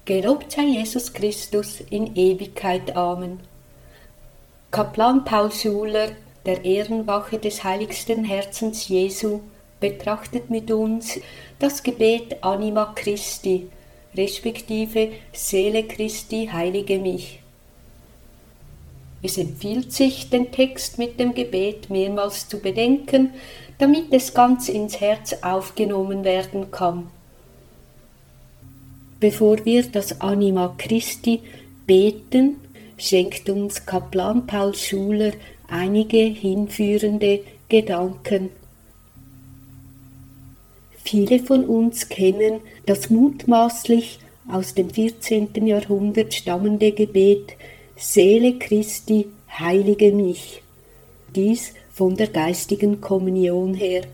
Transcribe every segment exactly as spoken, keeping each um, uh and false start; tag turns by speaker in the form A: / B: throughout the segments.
A: Gelobt sei Jesus Christus in Ewigkeit. Amen. Kaplan Paul Schuler, der Ehrenwache des heiligsten Herzens Jesu, betrachtet mit uns das Gebet Anima Christi, respektive Seele Christi, heilige mich. Es empfiehlt sich, den Text mit dem Gebet mehrmals zu bedenken, damit es ganz ins Herz aufgenommen werden kann. Bevor wir das Anima Christi beten, schenkt uns Kaplan Paul Schuler einige hinführende Gedanken. Viele von uns kennen das mutmaßlich aus dem vierzehnten Jahrhundert stammende Gebet Seele Christi, heilige mich, dies von der geistigen Kommunion her.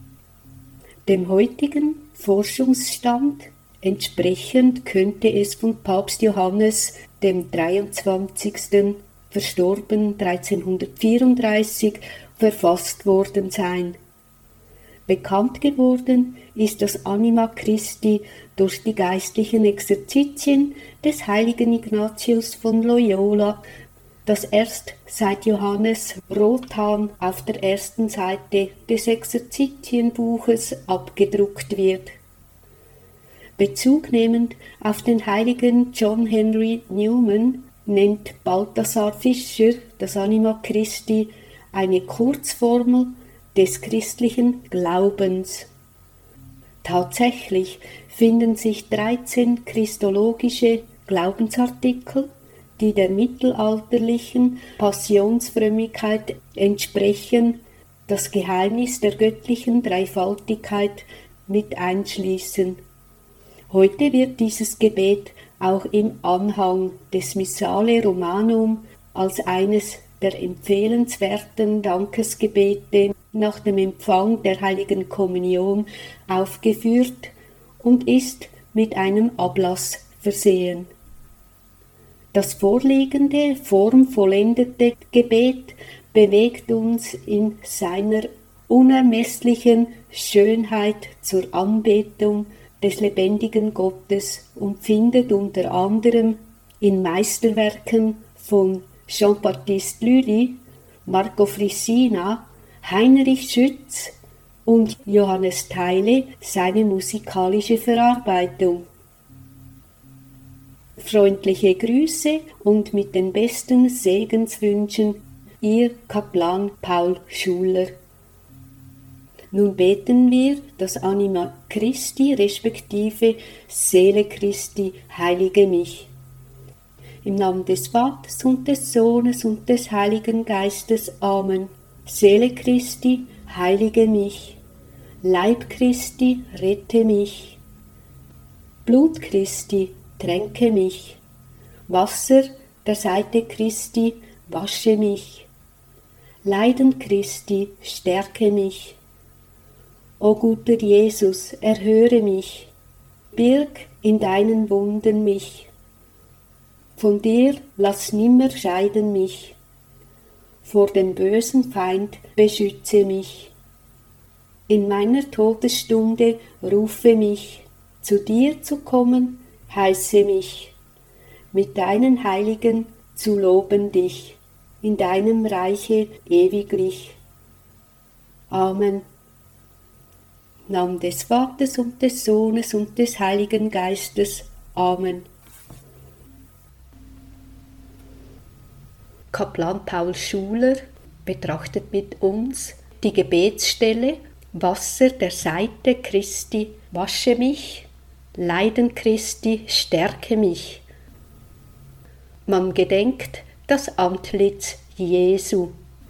A: Dem heutigen Forschungsstand entsprechend könnte es von Papst Johannes dem dreiundzwanzigsten verstorben dreizehnhundertvierunddreißig verfasst worden sein. Bekannt geworden ist das Anima Christi durch die geistlichen Exerzitien des heiligen Ignatius von Loyola, das erst seit Johannes Rothan auf der ersten Seite des Exerzitienbuches abgedruckt wird. Bezug nehmend auf den heiligen John Henry Newman nennt Balthasar Fischer das Anima Christi eine Kurzformel des christlichen Glaubens. Tatsächlich finden sich dreizehn christologische Glaubensartikel, die der mittelalterlichen Passionsfrömmigkeit entsprechen, das Geheimnis der göttlichen Dreifaltigkeit mit einschließen. Heute wird dieses Gebet auch im Anhang des Missale Romanum als eines der empfehlenswerten Dankesgebete nach dem Empfang der Heiligen Kommunion aufgeführt und ist mit einem Ablass versehen. Das vorliegende, formvollendete Gebet bewegt uns in seiner unermesslichen Schönheit zur Anbetung des lebendigen Gottes und findet unter anderem in Meisterwerken von Jean-Baptiste Lully, Marco Frissina, Heinrich Schütz und Johannes Theile seine musikalische Verarbeitung. Freundliche Grüße und mit den besten Segenswünschen, Ihr Kaplan Paul Schuler. Nun beten wir das Anima Christi respektive Seele Christi, heilige mich. Im Namen des Vaters und des Sohnes und des Heiligen Geistes. Amen. Seele Christi, heilige mich. Leib Christi, rette mich. Blut Christi, tränke mich. Wasser der Seite Christi, wasche mich. Leiden Christi, stärke mich. O guter Jesus, erhöre mich, birg in deinen Wunden mich. Von dir lass nimmer scheiden mich, vor dem bösen Feind beschütze mich. In meiner Todesstunde rufe mich, zu dir zu kommen, heiße mich, mit deinen Heiligen zu loben dich, in deinem Reiche ewiglich. Amen. Im Namen des Vaters und des Sohnes und des Heiligen Geistes. Amen. Kaplan Paul Schuler betrachtet mit uns die Gebetsstelle Wasser der Seite Christi, wasche mich, Leiden Christi, stärke mich. Man gedenkt das Antlitz Jesu.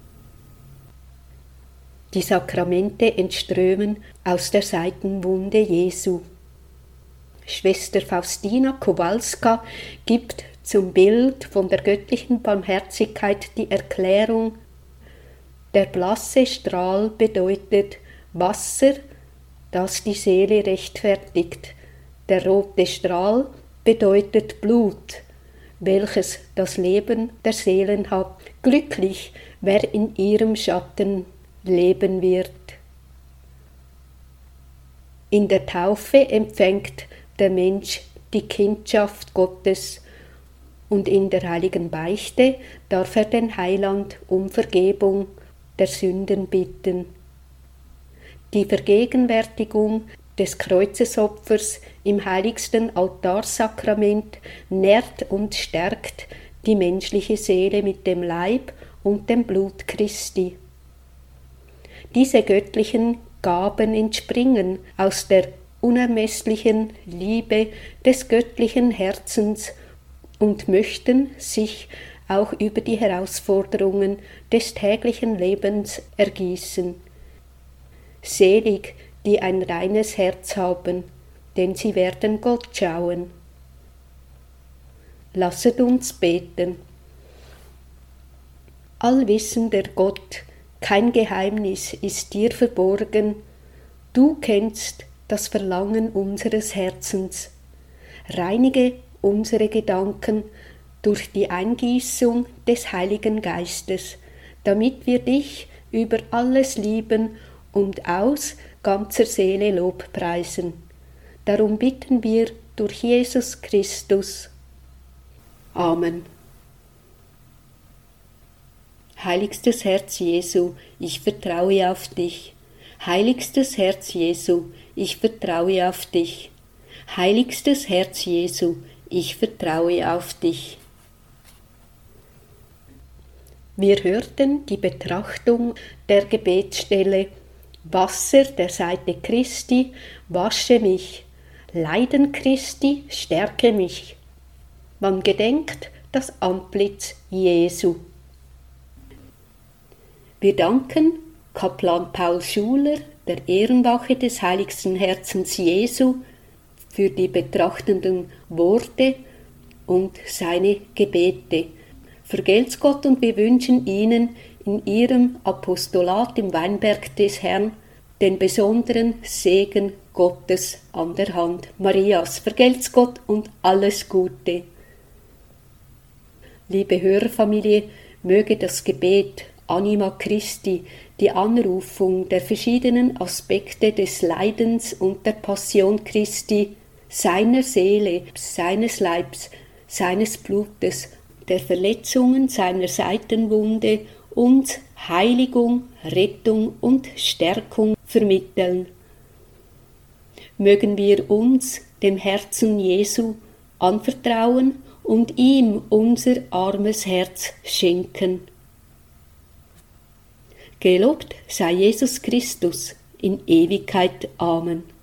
A: Die Sakramente entströmen aus der Seitenwunde Jesu. Schwester Faustina Kowalska gibt zum Bild von der göttlichen Barmherzigkeit die Erklärung: Der blasse Strahl bedeutet Wasser, das die Seele rechtfertigt. Der rote Strahl bedeutet Blut, welches das Leben der Seelen hat. Glücklich, wer in ihrem Schatten leben wird. In der Taufe empfängt der Mensch die Kindschaft Gottes, und in der heiligen Beichte darf er den Heiland um Vergebung der Sünden bitten. Die Vergegenwärtigung des Kreuzesopfers im heiligsten Altarsakrament nährt und stärkt die menschliche Seele mit dem Leib und dem Blut Christi. Diese göttlichen Gaben entspringen aus der unermesslichen Liebe des göttlichen Herzens und möchten sich auch über die Herausforderungen des täglichen Lebens ergießen. Selig, die ein reines Herz haben, denn sie werden Gott schauen. Lasset uns beten. Allwissender Gott, kein Geheimnis ist dir verborgen, du kennst das Verlangen unseres Herzens. Reinige unsere Gedanken durch die Eingießung des Heiligen Geistes, damit wir dich über alles lieben und aus ganzer Seele Lob preisen. Darum bitten wir durch Jesus Christus. Amen. Heiligstes Herz Jesu, ich vertraue auf dich. Heiligstes Herz Jesu, ich vertraue auf dich. Heiligstes Herz Jesu, ich vertraue auf dich. Wir hörten die Betrachtung der Gebetsstelle Wasser der Seite Christi, wasche mich, Leiden Christi, stärke mich. Man gedenkt das Antlitz Jesu. Wir danken Kaplan Paul Schuler, der Ehrenwache des Heiligsten Herzens Jesu, für die betrachtenden Worte und seine Gebete. Vergelt's Gott, und wir wünschen Ihnen in Ihrem Apostolat im Weinberg des Herrn den besonderen Segen Gottes an der Hand Marias. Vergelt's Gott und alles Gute. Liebe Hörerfamilie, möge das Gebet Anima Christi, die Anrufung der verschiedenen Aspekte des Leidens und der Passion Christi, seiner Seele, seines Leibs, seines Blutes, der Verletzungen seiner Seitenwunde uns Heiligung, Rettung und Stärkung vermitteln. Mögen wir uns dem Herzen Jesu anvertrauen und ihm unser armes Herz schenken. Gelobt sei Jesus Christus in Ewigkeit. Amen.